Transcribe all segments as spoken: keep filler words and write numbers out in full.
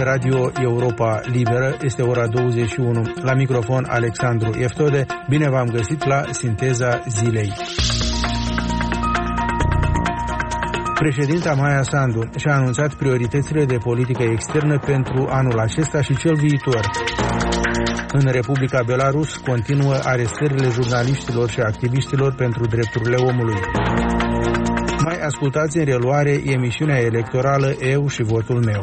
de Radio Europa Liberă. Este ora douăzeci și unu. La microfon Alexandru Eftode. Bine v-am găsit la Sinteza Zilei. Președinta Maia Sandu și-a anunțat prioritățile de politică externă pentru anul acesta și cel viitor. În Republica Belarus continuă arestările jurnaliștilor și activiștilor pentru drepturile omului. Mai ascultați în reluare emisiunea electorală Eu și votul meu.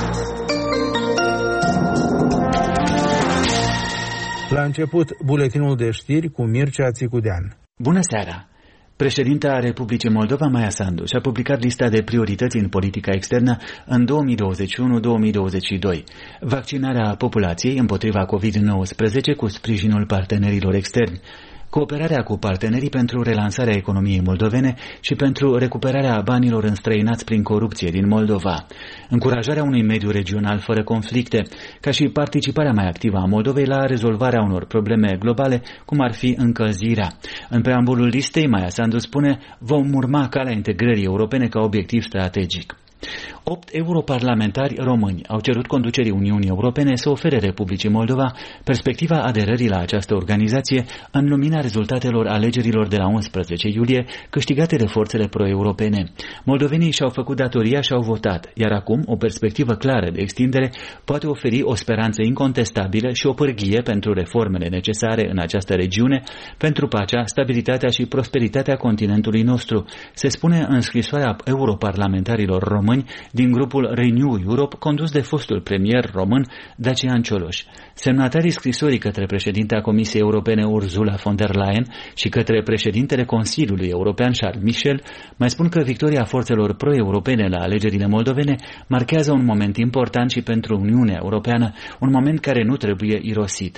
La început, buletinul de știri cu Mircea Țicudean. Bună seara! Președinta Republicii Moldova, Maia Sandu, și-a publicat lista de priorități în politica externă în două mii douăzeci și unu două mii douăzeci și doi. Vaccinarea populației împotriva covid nouăsprezece cu sprijinul partenerilor externi, cooperarea cu partenerii pentru relansarea economiei moldovene și pentru recuperarea banilor înstrăinați prin corupție din Moldova, încurajarea unui mediu regional fără conflicte, ca și participarea mai activă a Moldovei la rezolvarea unor probleme globale, cum ar fi încălzirea. În preambulul listei, Maia Sandu spune: vom urma calea integrării europene ca obiectiv strategic. Opt europarlamentari români au cerut conducerii Uniunii Europene să ofere Republicii Moldova perspectiva aderării la această organizație în lumina rezultatelor alegerilor de la unsprezece iulie câștigate de forțele pro-europene. Moldovenii și-au făcut datoria și au votat, iar acum o perspectivă clară de extindere poate oferi o speranță incontestabilă și o pârghie pentru reformele necesare în această regiune, pentru pacea, stabilitatea și prosperitatea continentului nostru, se spune în scrisoarea europarlamentarilor români din grupul Renew Europe, condus de fostul premier român Dacian Cioloș. Semnatarii scrisorii către președintea Comisiei Europene Ursula von der Leyen și către președintele Consiliului European Charles Michel mai spun că victoria forțelor pro-europene la alegerile moldovene marchează un moment important și pentru Uniunea Europeană, un moment care nu trebuie irosit.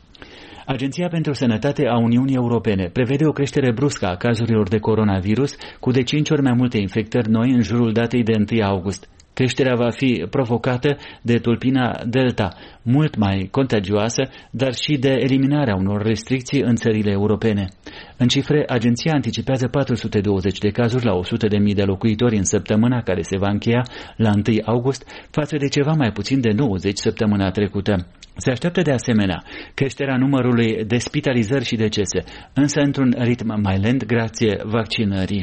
Agenția pentru Sănătate a Uniunii Europene prevede o creștere bruscă a cazurilor de coronavirus, cu de cinci ori mai multe infectări noi în jurul datei de întâi august. Creșterea va fi provocată de tulpina Delta, mult mai contagioasă, dar și de eliminarea unor restricții în țările europene. În cifre, agenția anticipează patru sute douăzeci de cazuri la o sută de mii de locuitori în săptămâna care se va încheia la întâi august, față de ceva mai puțin de nouăzeci săptămâna trecută. Se așteaptă de asemenea creșterea numărului de spitalizări și decese, însă într-un ritm mai lent grație vaccinării.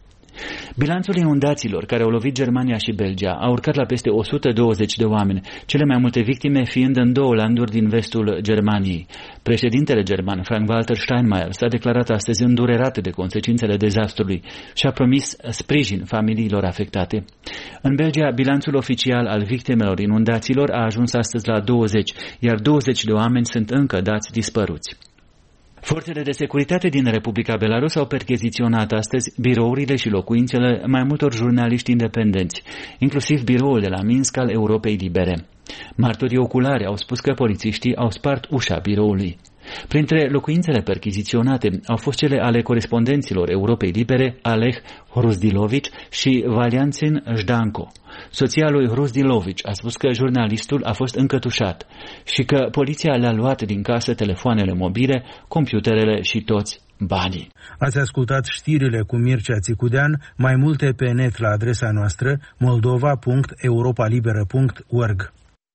Bilanțul inundațiilor care au lovit Germania și Belgia a urcat la peste o sută douăzeci de oameni, cele mai multe victime fiind în două landuri din vestul Germaniei. Președintele german Frank-Walter Steinmeier s-a declarat astăzi îndurerat de consecințele dezastrului și a promis sprijin familiilor afectate. În Belgia, bilanțul oficial al victimelor inundațiilor a ajuns astăzi la douăzeci, iar douăzeci de oameni sunt încă dați dispăruți. Forțele de securitate din Republica Belarus au percheziționat astăzi birourile și locuințele mai multor jurnaliști independenți, inclusiv biroul de la Minsk al Europei Libere. Martorii oculari au spus că polițiștii au spart ușa biroului. Printre locuințele perchiziționate au fost cele ale corespondenților Europei Libere, Aleh Hruzdilovici și Valianțin Jdanko. Soția lui Hruzdilovici a spus că jurnalistul a fost încătușat și că poliția le-a luat din casă telefoanele mobile, computerele și toți banii. Ați ascultat știrile cu Mircea Țicudean, mai multe pe net la adresa noastră moldova punct europalibera punct org.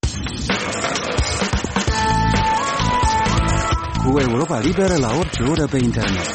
Cu Europa Liberă la orice oră pe internet.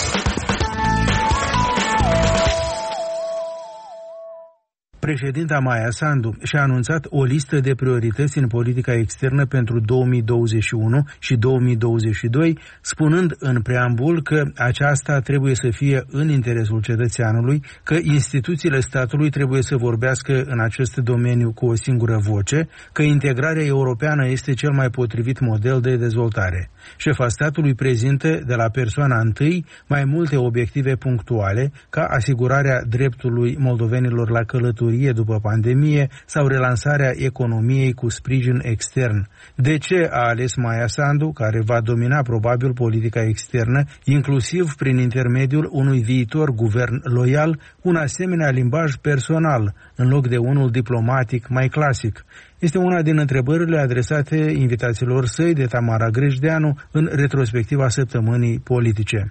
Președinta Maia Sandu și-a anunțat o listă de priorități în politica externă pentru două mii douăzeci și unu și două mii douăzeci și doi, spunând în preambul că aceasta trebuie să fie în interesul cetățeanului, că instituțiile statului trebuie să vorbească în acest domeniu cu o singură voce, că integrarea europeană este cel mai potrivit model de dezvoltare. Șefa statului prezintă de la persoana întâi mai multe obiective punctuale, ca asigurarea dreptului moldovenilor la călătorie după pandemie sau relansarea economiei cu sprijin extern. De ce a ales Maia Sandu, care va domina probabil politica externă, inclusiv prin intermediul unui viitor guvern loial, un asemenea limbaj personal, în loc de unul diplomatic mai clasic? Este una din întrebările adresate invitaților săi de Tamara Grejdeanu în retrospectiva săptămânii politice.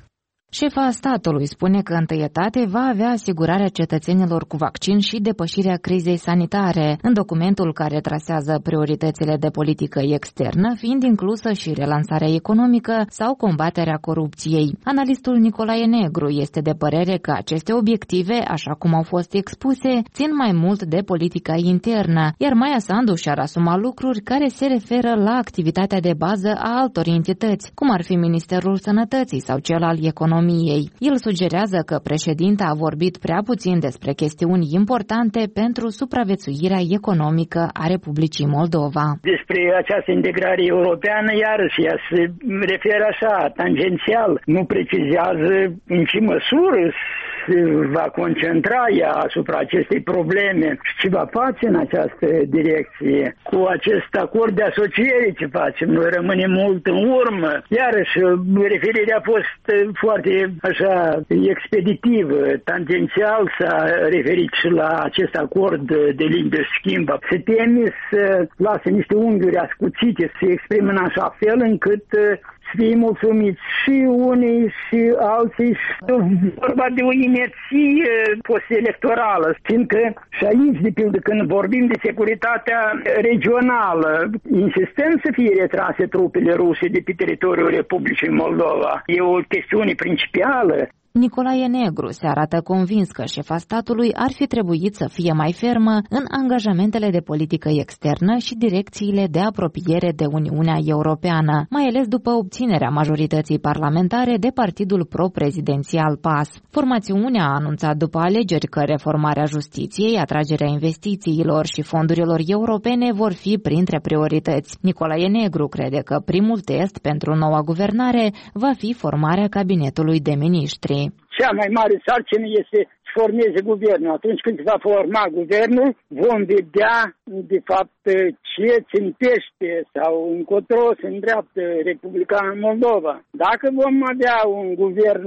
Șefa statului spune că întâietate va avea asigurarea cetățenilor cu vaccin și depășirea crizei sanitare, în documentul care trasează prioritățile de politică externă, fiind inclusă și relansarea economică sau combaterea corupției. Analistul Nicolae Negru este de părere că aceste obiective, așa cum au fost expuse, țin mai mult de politica internă, iar Maia Sandu și-ar asuma lucruri care se referă la activitatea de bază a altor entități, cum ar fi Ministerul Sănătății sau cel al Economiei. El sugerează că președinta a vorbit prea puțin despre chestiuni importante pentru supraviețuirea economică a Republicii Moldova. Despre această integrare europeană, iarăși, ea se referă așa, tangențial, nu precizează în ce măsură se va concentra ea asupra acestei probleme și ce va face în această direcție. Cu acest acord de asociere ce facem, noi rămânem mult în urmă. Iarăși, referirea a fost foarte așa expeditivă, tangențial s-a referit și la acest acord de liber schimb. Se teme să lasă niște unghiuri ascuțite, să se exprime în așa fel încât să fie mulțumiți și unii și alții. Vorba de o inerție post-electorală, fiindcă și aici, de pildă, când vorbim de securitatea regională, insistăm să fie retrase trupele ruse de pe teritoriul Republicii Moldova. E o chestiune principială. Nicolae Negru se arată convins că șefa statului ar fi trebuit să fie mai fermă în angajamentele de politică externă și direcțiile de apropiere de Uniunea Europeană, mai ales după obținerea majorității parlamentare de partidul pro-prezidențial P A S. Formațiunea a anunțat după alegeri că reformarea justiției, atragerea investițiilor și fondurilor europene vor fi printre priorități. Nicolae Negru crede că primul test pentru noua guvernare va fi formarea cabinetului de miniștri. Cea mai mare sarcină este să formeze guvernul. Atunci când se va forma guvernul, vom vedea, de fapt, ce țintește sau încotro se îndreaptă Republica Moldova. Dacă vom avea un guvern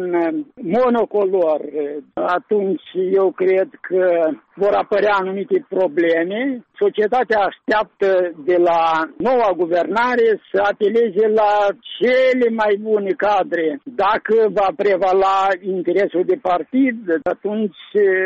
monocolor, atunci eu cred că vor apărea anumite probleme. Societatea așteaptă de la noua guvernare să apeleze la cele mai bune cadre. Dacă va prevala interesul de partid, atunci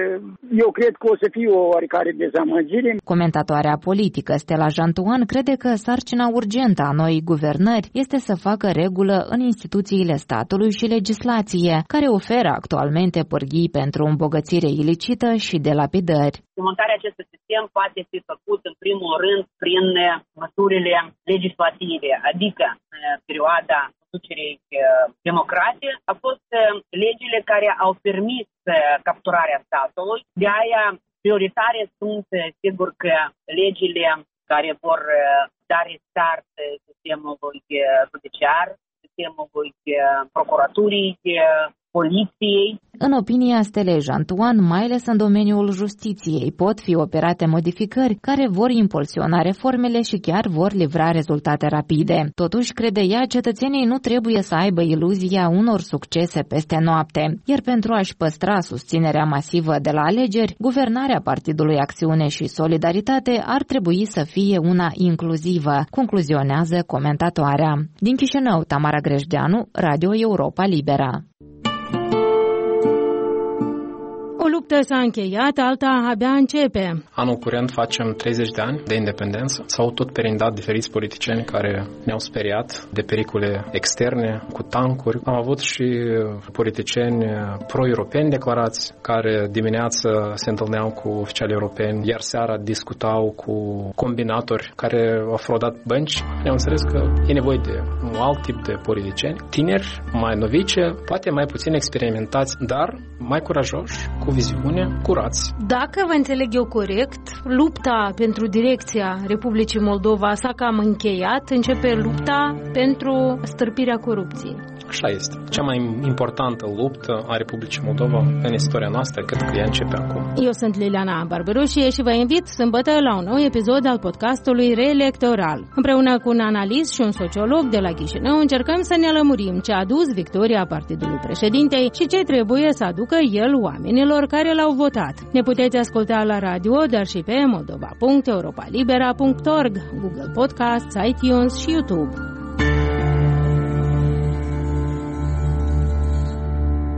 eu cred că o să fie o oarecare dezamăgire. Comentatoarea politică Stella Jantuan crede că sarcina urgentă a noii guvernări este să facă regulă în instituțiile statului și legislație, care oferă actualmente pârghii pentru îmbogățire ilicită și de lapidări. Demontarea acestui sistem poate fi făcut în primul rând prin măsurile legislative, adică în perioada conducerii democrate a fost legile care au permis capturarea statului. De aia prioritare sunt, sigur, că legile care vor da restart sistemului judiciar, sistemului procuraturii, poliției. În opinia Stelei Jantuan, mai ales în domeniul justiției, pot fi operate modificări care vor impulsiona reformele și chiar vor livra rezultate rapide. Totuși, crede ea, cetățenii nu trebuie să aibă iluzia unor succese peste noapte, iar pentru a-și păstra susținerea masivă de la alegeri, guvernarea Partidului Acțiune și Solidaritate ar trebui să fie una inclusivă, concluzionează comentatoarea. Din Chișinău, Tamara Grejdeanu, Radio Europa Libera. O luptă s-a încheiat, alta abia începe. Anul curent facem treizeci de ani de independență. S-au tot perindat diferiți politicieni care ne-au speriat de pericole externe, cu tancuri. Am avut și politicieni pro-europeni declarați, care dimineața se întâlneau cu oficiali europeni, iar seara discutau cu combinatori care au fraudat bănci. Ne-am înțeles că e nevoie de un alt tip de politicieni, tineri, mai novice, poate mai puțin experimentați, dar mai curajoși, cu viziune, curați. Dacă vă înțeleg eu corect, lupta pentru direcția Republicii Moldova s-a cam încheiat, începe lupta pentru stârpirea corupției. Așa este. Cea mai importantă luptă a Republicii Moldova în istoria noastră, cred că ea începe acum. Eu sunt Liliana Barberușie și vă invit sâmbătă la un nou episod al podcastului Reelectoral. Împreună cu un analist și un sociolog de la Chișinău încercăm să ne lămurim ce a dus victoria Partidului Președintei și ce trebuie să aducă el oamenilor care l-au votat. Ne puteți asculta la radio, dar și pe moldova punct europa libera punct org, Google Podcasts, iTunes și YouTube.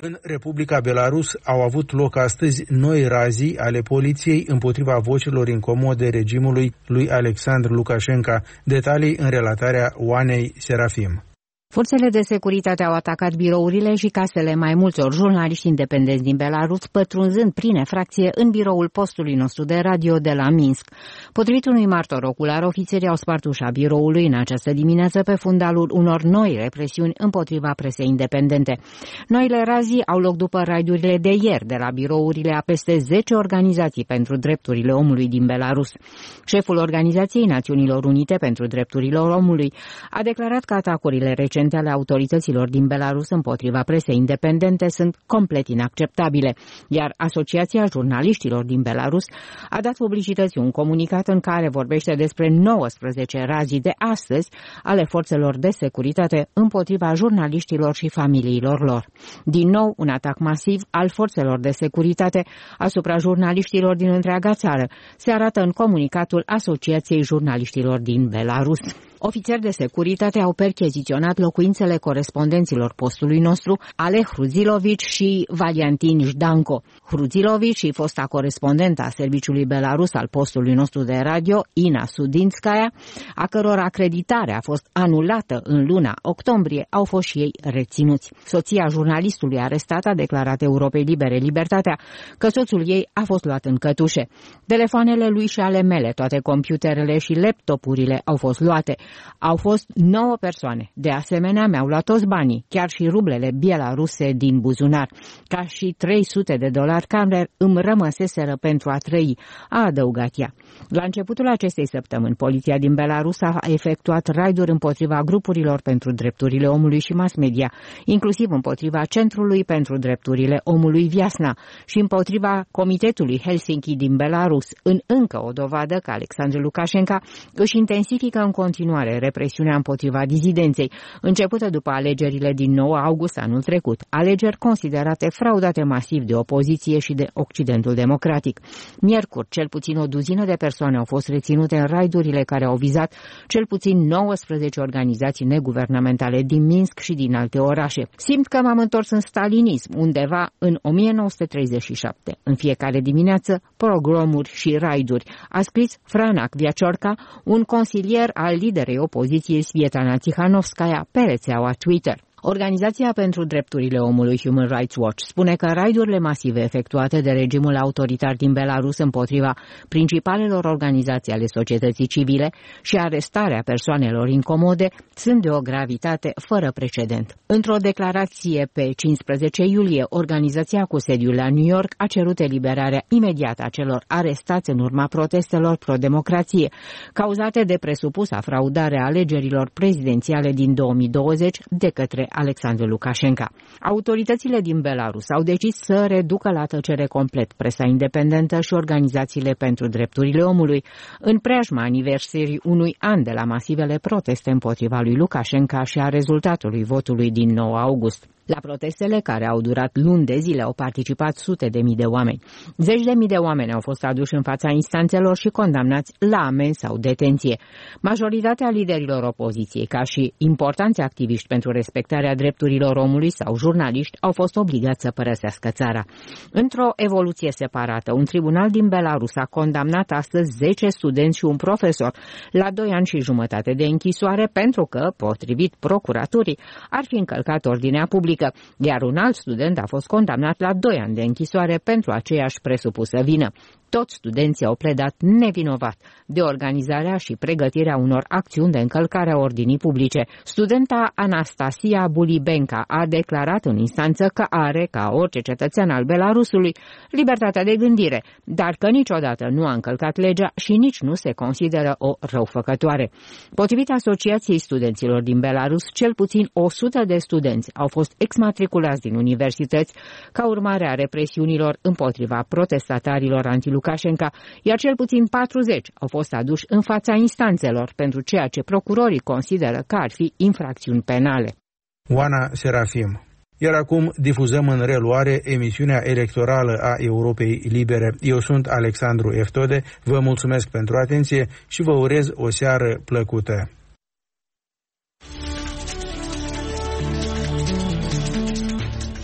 În Republica Belarus au avut loc astăzi noi razii ale poliției împotriva vocilor incomode regimului lui Alexandru Lukashenko. Detalii în relatarea Oanei Serafim. Forțele de securitate au atacat birourile și casele mai multor jurnaliști independenți din Belarus, pătrunzând prin efracție în biroul postului nostru de radio de la Minsk. Potrivit unui martor ocular, ofițerii au spart ușa biroului în această dimineață pe fundalul unor noi represiuni împotriva presei independente. Noile razii au loc după raidurile de ieri de la birourile a peste zece organizații pentru drepturile omului din Belarus. Șeful Organizației Națiunilor Unite pentru Drepturile Omului a declarat că atacurile recente ale autorităților din Belarus împotriva presei independente sunt complet inacceptabile, iar Asociația Jurnaliștilor din Belarus a dat publicității un comunicat în care vorbește despre nouăsprezece razii de astăzi ale forțelor de securitate împotriva jurnaliștilor și familiilor lor. Din nou, un atac masiv al forțelor de securitate asupra jurnaliștilor din întreaga țară se arată în comunicatul Asociației Jurnaliștilor din Belarus. Ofițeri de securitate au percheziționat locuințele corespondenților postului nostru, Ale Hruzilovici și Valiantin Jdanko. Hruzilovici și fosta corespondentă a serviciului Belarus al postului nostru de radio, Ina Sudinskaya, a căror acreditare a fost anulată în luna octombrie, au fost și ei reținuți. Soția jurnalistului arestat a declarat Europei Libere Libertatea că soțul ei a fost luat în cătușe. Telefoanele lui și ale mele, toate computerele și laptopurile au fost luate. Au fost nouă persoane. De asemenea, mi-au luat toți banii, chiar și rublele bielaruse din buzunar, ca și trei sute de dolari care îmi rămăseseră pentru a trăi, a adăugat ea. La începutul acestei săptămâni, poliția din Belarus a efectuat raiduri împotriva grupurilor pentru drepturile omului și mass media, inclusiv împotriva Centrului pentru Drepturile Omului Viasna și împotriva Comitetului Helsinki din Belarus, în încă o dovadă că Alexandru Lukashenko își intensifică în continuare represiunea împotriva dizidenței, începută după alegerile din nouă august anul trecut, alegeri considerate fraudate masiv de opoziție și de Occidentul democratic. Miercuri, cel puțin o duzină de persoane au fost reținute în raidurile care au vizat cel puțin nouăsprezece organizații neguvernamentale din Minsk și din alte orașe. Simt că m-am întors în stalinism, undeva în o mie nouă sute treizeci și șapte. În fiecare dimineață, pogromuri și raiduri, a scris Franak Viaciorca, un consilier al liderei opoziției Svetlana Tikhanovskaya pe rețeaua Twitter. Organizația pentru Drepturile Omului Human Rights Watch spune că raidurile masive efectuate de regimul autoritar din Belarus împotriva principalelor organizații ale societății civile și arestarea persoanelor incomode sunt de o gravitate fără precedent. Într-o declarație pe cincisprezece iulie, organizația cu sediul la New York a cerut eliberarea imediată a celor arestați în urma protestelor pro-democrație, cauzate de presupusa fraudare a alegerilor prezidențiale din două mii douăzeci de către Alexandru Lukashenko. Autoritățile din Belarus au decis să reducă la tăcere complet presa independentă și organizațiile pentru drepturile omului, în preajma aniversării unui an de la masivele proteste împotriva lui Lukashenko și a rezultatului votului din nouă august. La protestele care au durat luni de zile au participat sute de mii de oameni. Zeci de mii de oameni au fost aduși în fața instanțelor și condamnați la amenzi sau detenție. Majoritatea liderilor opoziției, ca și importanți activiști pentru respectarea drepturilor omului sau jurnaliști, au fost obligați să părăsească țara. Într-o evoluție separată, un tribunal din Belarus a condamnat astăzi zece studenți și un profesor la doi ani și jumătate de închisoare pentru că, potrivit procuraturii, ar fi încălcat ordinea publică, iar un alt student a fost condamnat la doi ani de închisoare pentru aceeași presupusă vină. Toți studenții au pledat nevinovat de organizarea și pregătirea unor acțiuni de încălcare a ordinii publice. Studenta Anastasia Bulibenka a declarat în instanță că are, ca orice cetățean al Belarusului, libertatea de gândire, dar că niciodată nu a încălcat legea și nici nu se consideră o răufăcătoare. Potrivit Asociației Studenților din Belarus, cel puțin o sută de studenți au fost exmatriculați din universități ca urmare a represiunilor împotriva protestatarilor anti-Lukashenko, iar cel puțin patruzeci au fost aduși în fața instanțelor pentru ceea ce procurorii consideră că ar fi infracțiuni penale. Oana Serafim. Iar acum difuzăm în reluare emisiunea electorală a Europei Libere. Eu sunt Alexandru Eftode, vă mulțumesc pentru atenție și vă urez o seară plăcută.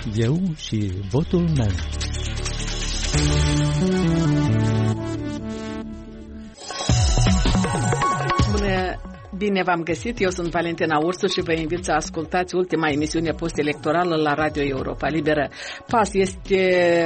eu și votul meu. Bună! Bine v-am găsit, eu sunt Valentina Ursu și vă invit să ascultați ultima emisiune post-electorală la Radio Europa Liberă. P A S este,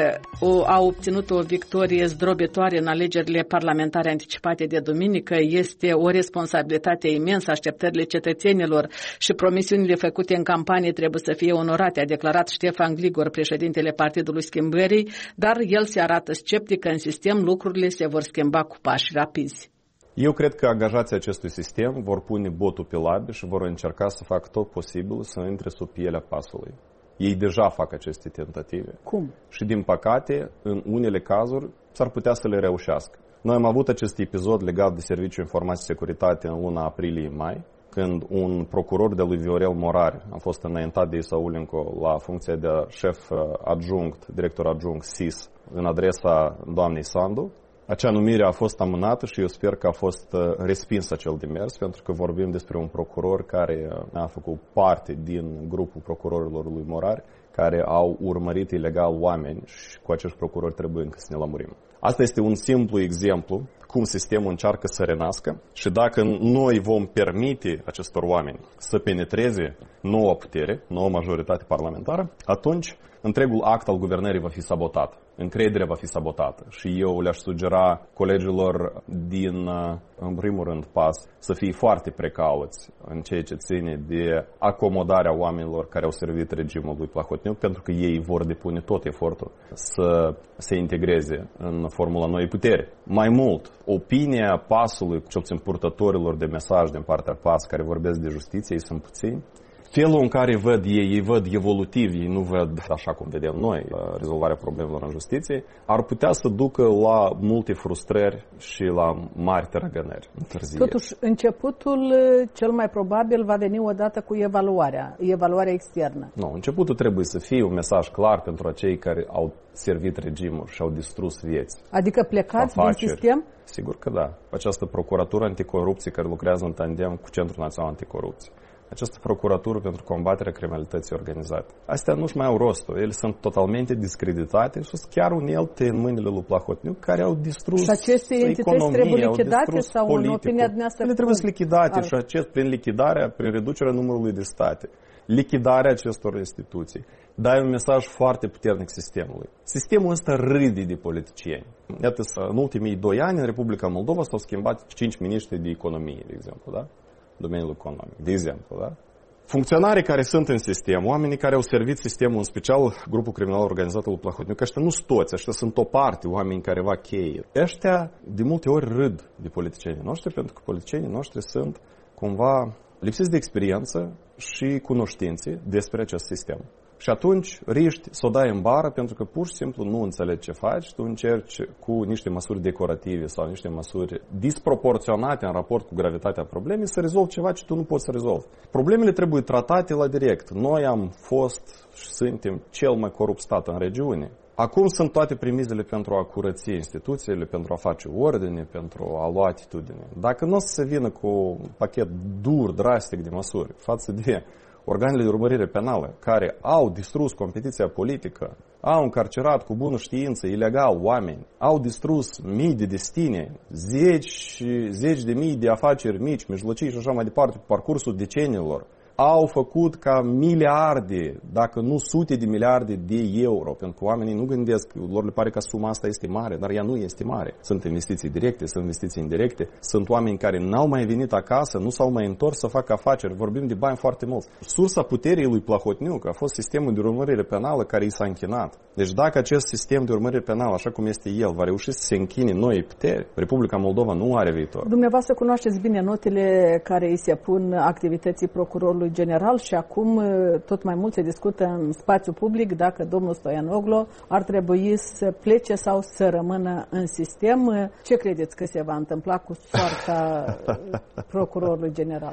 o, a obținut o victorie zdrobitoare în alegerile parlamentare anticipate de duminică. Este o responsabilitate imensă, așteptările cetățenilor și promisiunile făcute în campanie trebuie să fie onorate, a declarat Ștefan Gligor, președintele Partidului Schimbării, dar el se arată sceptic că în sistem lucrurile se vor schimba cu pași rapizi. Eu cred că angajații acestui sistem vor pune botul pe labe și vor încerca să facă tot posibil să intre sub pielea pasului. Ei deja fac aceste tentative. Cum? Și din păcate, în unele cazuri, s-ar putea să le reușească. Noi am avut acest episod legat de Serviciul Informației și Securitate în luna aprilie-mai, când un procuror de lui Viorel Morari a fost înaintat de Isa Ulenco la funcția de șef adjunct, director adjunct S I S, în adresa doamnei Sandu. Acea numire a fost amânată și eu sper că a fost respins acel demers, pentru că vorbim despre un procuror care a făcut parte din grupul procurorilor lui Morari, care au urmărit ilegal oameni și cu acești procurori trebuie încă să ne lămurim. Asta este un simplu exemplu cum sistemul încearcă să renască și dacă noi vom permite acestor oameni să penetreze noua putere, noua majoritate parlamentară, atunci întregul act al guvernării va fi sabotat. Încrederea va fi sabotată și eu le-aș sugera colegilor din, în primul rând, P A S să fie foarte precauți în ceea ce ține de acomodarea oamenilor care au servit regimul lui Plahotniuc, pentru că ei vor depune tot efortul să se integreze în formula noii putere. Mai mult, opinia P A S-ului, cel puțin purtătorilor de mesaj din partea P A S care vorbesc de justiție, ei sunt puțini. Felul în care văd ei, ei văd evolutiv, ei nu văd așa cum vedem noi rezolvarea problemelor în justiție, ar putea să ducă la multe frustrări și la mari tărăgănări. Totuși, începutul cel mai probabil va veni odată cu evaluarea, evaluarea externă. Nu, începutul trebuie să fie un mesaj clar pentru acei care au servit regimul și au distrus vieți. Adică plecați afaceri din sistem? Sigur că da. Această procuratură anticorupție care lucrează în tandem cu Centrul Național Anticorupție. Această procuratură pentru combaterea criminalității organizate. Astea nu-și mai au rostul. Ele sunt totalmente discreditate și sunt chiar unelte în mâinile lui Plahotniuc care au distrus economia, și aceste entități trebuie lichidate sau politicul. În opinia dumneavoastră? Ele trebuie să lichidate și acest, prin lichidarea, prin reducerea numărului de state. Lichidarea acestor instituții. Dai un mesaj foarte puternic sistemului. Sistemul ăsta râde de politicieni. Iată, în ultimii doi ani în Republica Moldova s-au schimbat cinci miniștri de economie, de exemplu, da? Domeniul economic, de exemplu, da? Funcționarii care sunt în sistem, oamenii care au servit sistemul, în special grupul criminal organizat al Plahotniuc, ăștia nu sunt toți, ăștia sunt o parte, oameni careva cheie. Ăștia de multe ori râd de politicienii noștri, pentru că politicienii noștri sunt cumva lipsiți de experiență și cunoștințe despre acest sistem. Și atunci riști să o dai în bară pentru că pur și simplu nu înțelegi ce faci, tu încerci cu niște măsuri decorative sau niște măsuri disproporționate în raport cu gravitatea problemei să rezolvi ceva ce tu nu poți să rezolvi. Problemele trebuie tratate la direct. Noi am fost și suntem cel mai corupt stat în regiune. Acum sunt toate primizele pentru a curăți instituțiile, pentru a face ordine, pentru a lua atitudine. Dacă nu o să se vină cu un pachet dur, drastic de măsuri față de organele de urmărire penală care au distrus competiția politică, au încarcerat cu bună știință ilegal oameni, au distrus mii de destine, zeci, zeci de mii de afaceri mici, mijlocii și așa mai departe pe parcursul deceniilor, au făcut ca miliarde, dacă nu sute de miliarde de euro, pentru că oamenii nu gândesc, lor le pare că suma asta este mare, dar ea nu este mare. Sunt investiții directe, sunt investiții indirecte, sunt oameni care n-au mai venit acasă, nu s-au mai întors să facă afaceri, vorbim de bani foarte mulți. Sursa puterii lui Plahotniuc a fost sistemul de urmărire penală care i s-a închinat. Deci dacă acest sistem de urmărire penală, așa cum este el, va reuși să se închine noi puteri, Republica Moldova nu are viitor. Dumneavoastră cunoașteți bine notele care îi se pun activității procurorului general și acum tot mai mult se discută în spațiu public dacă domnul Stoianoglo ar trebui să plece sau să rămână în sistem. Ce credeți că se va întâmpla cu soarta procurorului general?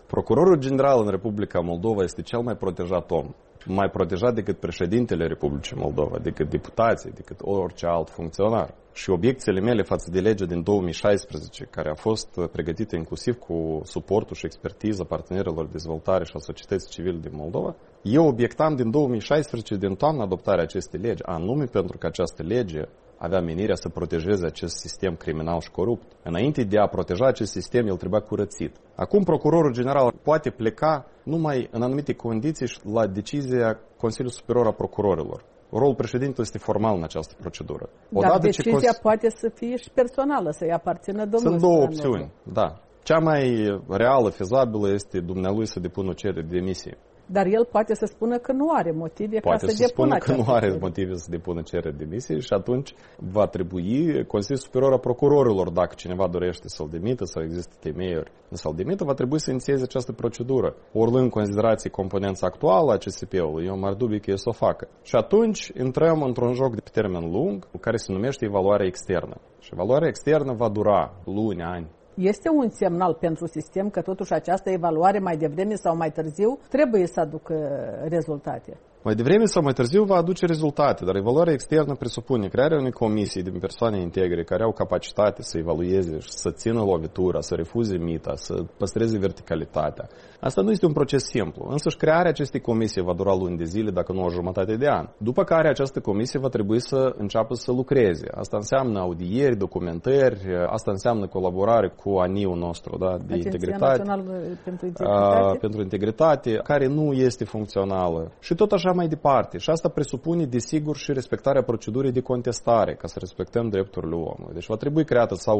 Procurorul general în Republica Moldova este cel mai protejat om, mai protejat decât președintele Republicii Moldova, decât deputații, decât orice alt funcționar. Și obiecțiile mele față de legea din două mii șaisprezece, care a fost pregătită inclusiv cu suportul și expertiza partenerilor de dezvoltare și a societății civile din Moldova, eu obiectam din două mii șaisprezece, din toamna adoptarea acestei legi, anume pentru că această lege avea menirea să protejeze acest sistem criminal și corupt. Înainte de a proteja acest sistem, el trebuia curățit. Acum procurorul general poate pleca numai în anumite condiții și la decizia Consiliului Superior a Procurorilor. Rolul președintelui este formal în această procedură. Odată Dar decizia ce cons... poate să fie și personală, să-i aparțină domnului. Sunt două opțiuni, da. Cea mai reală, fezabilă, este dumnealui să depună o cerere de demisie. Dar el poate să spună că nu are motive poate ca să, să depună Poate să spună că nu are motive să depună cerere de demisie și atunci va trebui Consiliul Superior a Procurorilor, dacă cineva dorește să-l demită sau există temeiuri să-l demită, va trebui să inițieze această procedură. Ori luând în considerație componența actuală a C S P-ului, eu m-ar dubi că el să o facă. Și atunci intrăm într-un joc de pe termen lung, care se numește evaluarea externă. Și evaluarea externă va dura luni, ani. Este un semnal pentru sistem că totuși această evaluare mai devreme sau mai târziu trebuie să aducă rezultate. Mai devreme sau mai târziu va aduce rezultate, dar evaluarea externă presupune crearea unei comisii din persoane integre care au capacitate să evalueze și să țină lovitura, să refuze mita, să păstreze verticalitatea. Asta nu este un proces simplu, însă și crearea acestei comisii va dura luni de zile, dacă nu o jumătate de an. După care această comisie va trebui să înceapă să lucreze. Asta înseamnă audieri, documentări, asta înseamnă colaborare cu A N I-ul nostru, da, de Agenția integritate, Națională pentru Integritate. A, pentru integritate, care nu este funcțională. Și tot așa mai departe. Și asta presupune, desigur, și respectarea procedurii de contestare, ca să respectăm drepturile omului. Deci va trebui creată sau o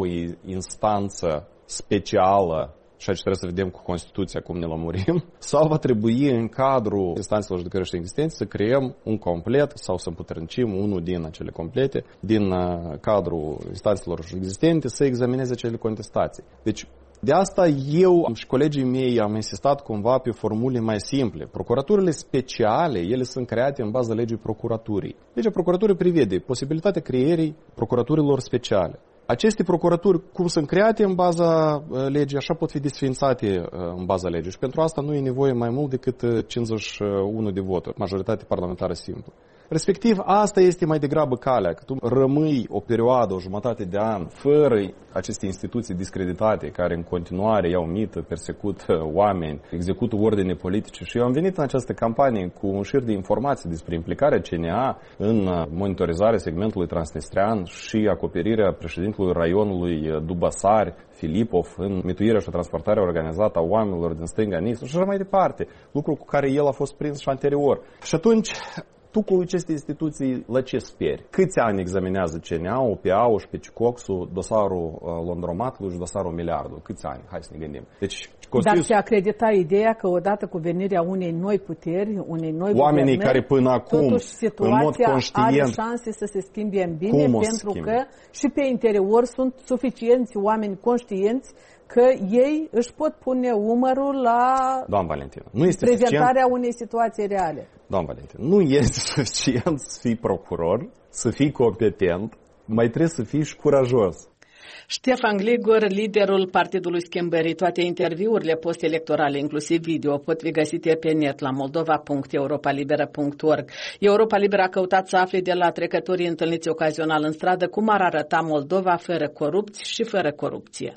instanță specială, și aici trebuie să vedem cu Constituția cum ne lămurim, sau va trebui în cadrul instanțelor judecătorești existente să creăm un complet sau să împuternicim unul din acele complete din cadrul instanțelor existente să examineze acele contestații. Deci de asta eu și colegii mei am insistat cumva pe formule mai simple. Procuraturile speciale, ele sunt create în baza legii procuraturii. Legea procuraturii prevede posibilitatea creierii procuraturilor speciale. Aceste procuraturi, cum sunt create în baza legii, așa pot fi desființate în baza legii. Și pentru asta nu e nevoie mai mult decât cincizeci și unu de voturi, majoritate parlamentară simplă. Respectiv, asta este mai degrabă calea, că tu rămâi o perioadă, o jumătate de an, fără aceste instituții discreditate, care în continuare iau mită, persecută oameni, execută ordine politice. Și eu am venit în această campanie cu un șir de informații despre implicarea C N A în monitorizarea segmentului transnistrean și acoperirea președintelui raionului Dubasari, Filipov, în mituirea și transportarea organizată a oamenilor din stânga Nistru și așa mai departe, lucru cu care el a fost prins și anterior. Și atunci, tu cu aceste instituții la ce speri? Câți ani examinează C N A-ul, P A-ul și P C C O X-ul, dosarul Londromatului și dosarul Miliardul? Câți ani? Hai să ne gândim. Deci, Dar se acredita ideea că odată cu venirea unei noi puteri, unei noi oamenii care până acum, totuși situația în mod conștient, are șanse să se schimbe în bine, pentru schimbe? că și pe interior sunt suficienți oameni conștienți că ei își pot pune umărul la Doamna Valentina, nu este prezentarea suficient... unei situații reale. Doamna Valentina, nu este suficient să fii procuror, să fii competent, mai trebuie să fii și curajos. Ștefan Gligor, liderul Partidului Schimbării. Toate interviurile post-electorale, inclusiv video, pot fi găsite pe net la moldova punct europa liberă punct org. Europa Liberă a căutat să afle de la trecătorii întâlniți ocazional în stradă cum ar arăta Moldova fără corupție și fără corupție.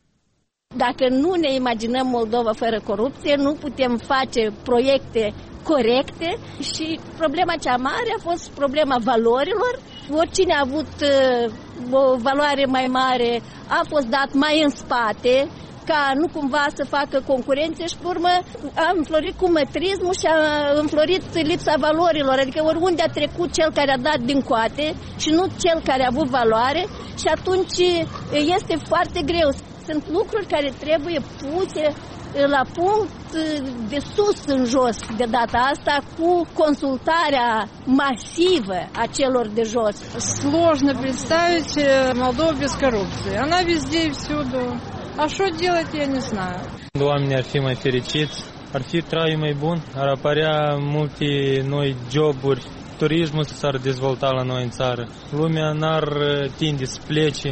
Dacă nu ne imaginăm Moldova fără corupție, nu putem face proiecte corecte și problema cea mare a fost problema valorilor. Oricine a avut uh, o valoare mai mare a fost dat mai în spate, ca nu cumva să facă concurențe și pe urmă a înflorit cu mătrismul și a înflorit lipsa valorilor, adică oriunde a trecut cel care a dat din coate și nu cel care a avut valoare și atunci este foarte greu. Sunt lucruri care trebuie puse la punct de sus în jos de data asta cu consultarea masivă a celor de jos. Сложно представить Молдову без коррупции. Она везде и всюду. А что делать, я не знаю. Oamenii ar fi mai fericiți, ar fi traiul mai bun, ar apărea multe noi joburi, turismul s-ar dezvolta la noi în țară. Lumea n-ar tinde să plece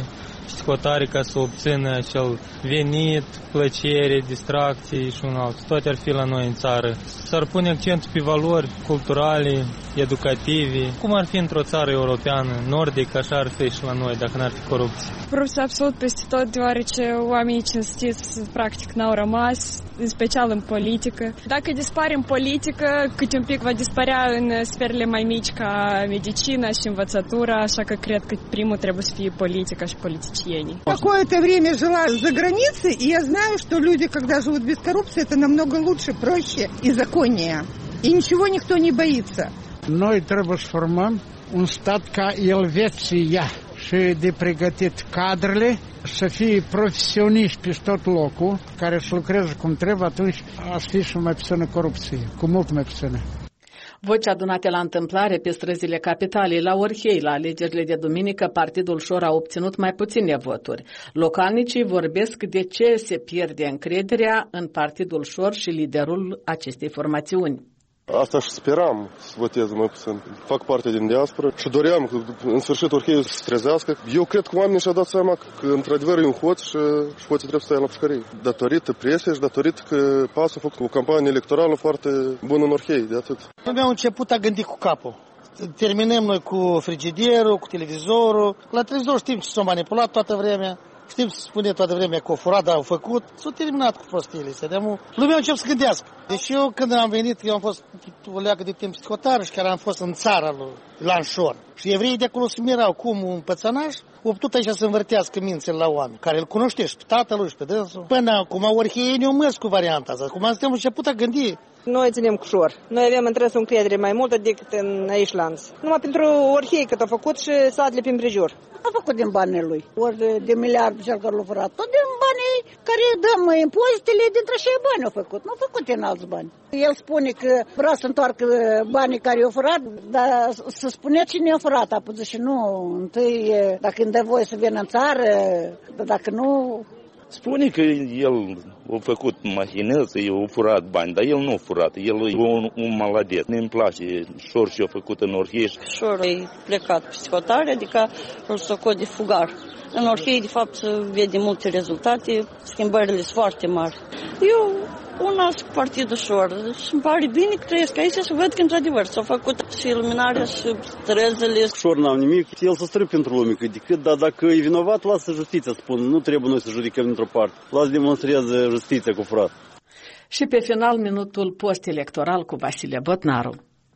psihotare ca să obțină acel venit, plăcere, distracții și un alt. Toate ar fi la noi în țară. S-ar pune accentul pe valori culturale, educative, cum ar fi într-o țară europeană, nordic, așa ar fi și la noi, dacă n-ar fi corupție. Corupție absolut peste tot, deoarece oamenii cinstiți practic n-au rămas, în special în politică. Dacă dispare în politică, câte un pic va dispărea în sferele mai mici ca medicina și învățătura, așa că cred că primul trebuie să fie politica și politicienii. Какое-то время жила за границей, и я знаю, что люди, когда живут без коррупции, это намного лучше, проще и законнее. И ничего никто не боится. Noi trebuie să formăm un stat ca Elveția și de pregătit cadrele să fie profesioniști pe tot locul, care să lucreze cum trebuie, atunci ar fi și mai puțină corupție, cu mult mai puțină. Voci adunate la întâmplare pe străzile capitalei, la Orhei, la alegerile de duminică, Partidul Șor a obținut mai puține voturi. Localnicii vorbesc de ce se pierde încrederea în Partidul Șor și liderul acestei formațiuni. Asta și speram să votez mai puțin. Fac parte din diaspora și doream că în sfârșit Orheiul să se trezească. Eu cred că oamenii și-au dat seama că într-adevăr e un hoț și, și hoții trebuie să stai la pușcărie. Datorită presiei și datorită că P A S a făcut o campanie electorală foarte bună în Orhei, de atât. Noi am început a gândi cu capul. Terminăm noi cu frigidierul, cu televizorul. La televizor știm ce s-a manipulat toată vremea. Știm să spune toată vremea că o furat, dar au făcut. S-a terminat cu prostile. Lumea încep să gândească. Deci eu când am venit, eu am fost o leacă de timp psihotar și chiar am fost în țara lui Lanșor. Și evreii de acolo se mirau cum un pățănaș a putut aici să învârtească mințele la oameni, care îl cunoște și pe tatălui și pe dânsul. Până acum orhienii o măs cu varianta asta. Acum suntem început a gândi. Noi ținem cu Șor. Noi avem într-o încredere mai multă decât în aici lanț. Numai pentru Orhei cât a făcut și satele prin prejur. A făcut din banii lui. Ori de, de miliarde cel care l-a furat. Tot din banii care dăm impozitele, dintre cei bani au făcut. Nu au făcut din alți bani. El spune că vrea să întoarcă banii care i-au furat, dar să spunea cine i-a furat. A pus și nu, întâi, dacă îmi dă voie să vină în țară, dacă nu... Spune că el a făcut mahineță, el a furat bani, dar el nu a furat, el e un, un maladet. Ne-mi place Șor și a făcut în Orhei. Șor e plecat psihotare, adică îl socot de fugar. În Orhei, de fapt, se vede multe rezultate, schimbările sunt foarte mari. Eu una cu Partidul Șor și îmi pare bine că trăiesc aici și văd că, într-adevăr, s-au făcut și iluminarea și străzile. Șor n-am nimic, el să strâng pentru lume cât de cât, dar dacă e vinovat, lasă justiția, spun, nu trebuie noi să judicăm dintr-o parte. Lasă demonstrează justiția cu frat. Și pe final, minutul post-electoral cu Vasile Botnaru.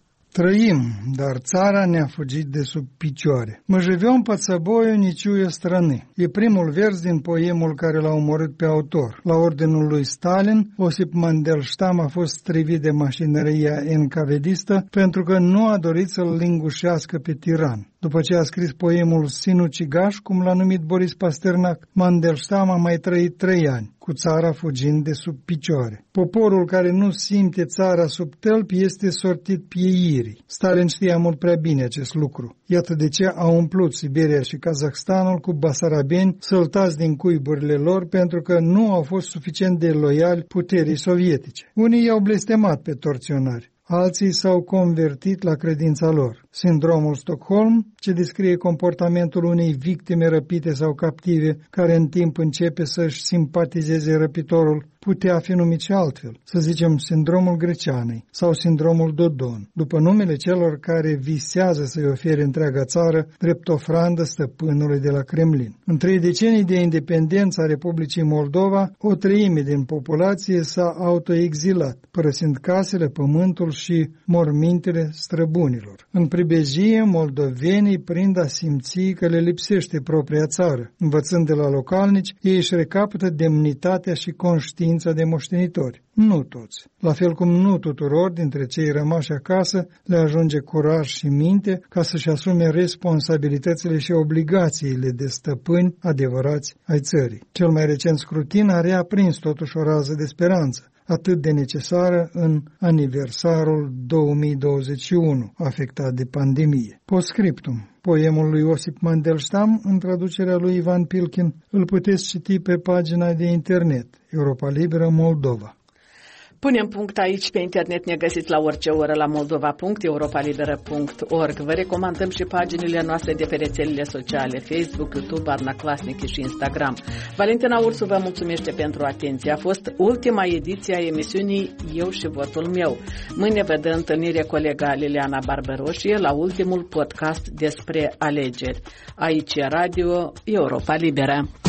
Trăim, dar țara ne-a fugit de sub picioare. Мы живем под собою, не чуя страны. E primul vers din poemul care l-a omorât pe autor. La ordinul lui Stalin, Osip Mandelstam a fost strivit de mașinăria encavedistă pentru că nu a dorit să-l lingușească pe tiran. După ce a scris poemul Sinucigaș, cum l-a numit Boris Pasternak, Mandelstam a mai trăit trei ani, cu țara fugind de sub picioare. Poporul care nu simte țara sub tălpi este sortit pieirii. Stalin știa mult prea bine acest lucru. Iată de ce a umplut Siberia și Kazahstanul cu basarabeni săltați din cuiburile lor pentru că nu au fost suficient de loiali puterii sovietice. Unii i-au blestemat pe torționari. Alții s-au convertit la credința lor. Sindromul Stockholm, ce descrie comportamentul unei victime răpite sau captive, care în timp începe să-și simpatizeze răpitorul, putea fi numit și altfel, să zicem sindromul Greceanei sau sindromul Dodon, după numele celor care visează să-i ofere întreaga țară drept ofrandă stăpânului de la Kremlin. În trei decenii de independență a Republicii Moldova, o treime din populație s-a autoexilat, părăsind casele, pământul și mormintele străbunilor. În pribejie, moldovenii prind a simți că le lipsește propria țară. Învățând de la localnici, ei își recapătă demnitatea și conștiința de moștenitori. Nu toți. La fel cum nu tuturor dintre cei rămași acasă le ajunge curaj și minte ca să-și asume responsabilitățile și obligațiile de stăpâni adevărați ai țării. Cel mai recent scrutin a reaprins totuși o rază de speranță, atât de necesară în aniversarul două mii douăzeci și unu, afectat de pandemie. Postscriptum. Poemul lui Osip Mandelstam, în traducerea lui Ivan Pilkin, îl puteți citi pe pagina de internet Europa Liberă Moldova. Punem punct aici. Pe internet ne găsiți la orice oră la moldova punct europa liberă punct org. Vă recomandăm și paginile noastre de pe rețelele sociale, Facebook, YouTube, Arna Clasnic și Instagram. Valentina Ursu vă mulțumește pentru atenție. A fost ultima ediție a emisiunii Eu și votul meu. Mâine vă dă întâlnire colega Liliana Barberoșie la ultimul podcast despre alegeri. Aici e Radio Europa Liberă.